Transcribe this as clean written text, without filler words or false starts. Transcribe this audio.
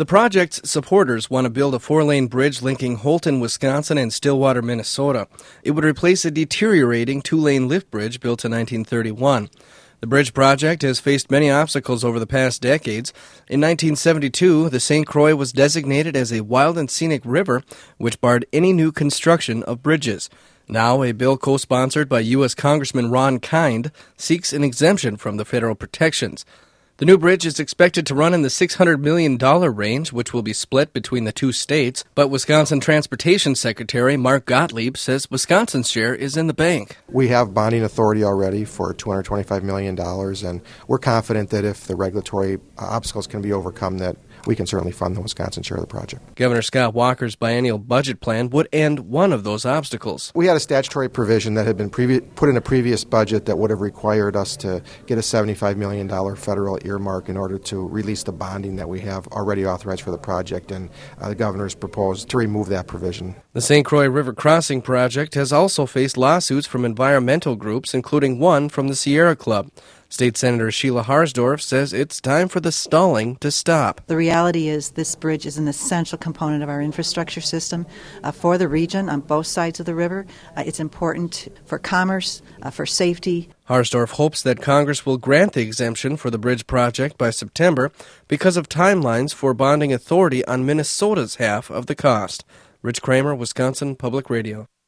The project's supporters want to build a 4-lane bridge linking Holton, Wisconsin and Stillwater, Minnesota. It would replace a deteriorating 2-lane lift bridge built in 1931. The bridge project has faced many obstacles over the past decades. In 1972, the St. Croix was designated as a wild and scenic river, which barred any new construction of bridges. Now, a bill co-sponsored by U.S. Congressman Ron Kind seeks an exemption from the federal protections. The new bridge is expected to run in the $600 million range, which will be split between the two states. But Wisconsin Transportation Secretary Mark Gottlieb says Wisconsin's share is in the bank. We have bonding authority already for $225 million, and we're confident that if the regulatory obstacles can be overcome, that we can certainly fund the Wisconsin share of the project. Governor Scott Walker's biennial budget plan would end one of those obstacles. We had a statutory provision that had been put in a previous budget that would have required us to get a $75 million federal earmark in order to release the bonding that we have already authorized for the project, and the governor's proposed to remove that provision. The St. Croix River Crossing project has also faced lawsuits from environmental groups, including one from the Sierra Club. State Senator Sheila Harsdorf says it's time for the stalling to stop. The reality is this bridge is an essential component of our infrastructure system for the region on both sides of the river. It's important for commerce, for safety. Harsdorf hopes that Congress will grant the exemption for the bridge project by September because of timelines for bonding authority on Minnesota's half of the cost. Rich Kramer, Wisconsin Public Radio.